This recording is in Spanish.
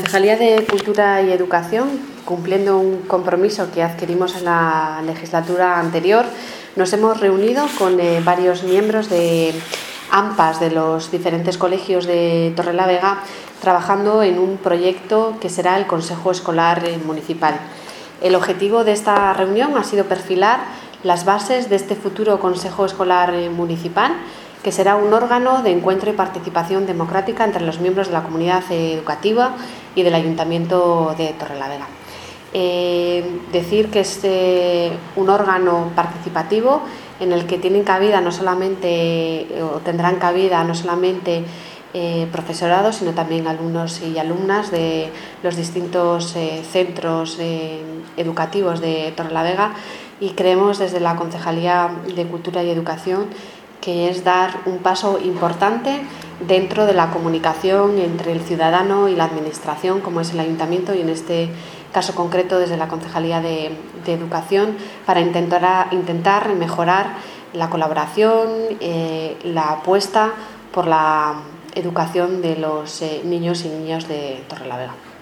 Concejalía de Cultura y Educación, cumpliendo un compromiso que adquirimos en la legislatura anterior, nos hemos reunido con varios miembros de AMPAs de los diferentes colegios de Torrelavega, trabajando en un proyecto que será el Consejo Escolar Municipal. El objetivo de esta reunión ha sido perfilar las bases de este futuro Consejo Escolar Municipal, que será un órgano de encuentro y participación democrática entre los miembros de la comunidad educativa y del Ayuntamiento de Torrelavega. Decir que es un órgano participativo en el que tienen cabida tendrán cabida no solamente profesorado, sino también alumnos y alumnas de los distintos centros educativos de Torrelavega, y creemos desde la Concejalía de Cultura y Educación que es dar un paso importante dentro de la comunicación entre el ciudadano y la administración, como es el Ayuntamiento, y en este caso concreto desde la Concejalía de Educación, para intentar mejorar la colaboración, la apuesta por la educación de los niños y niñas de Torrelavega.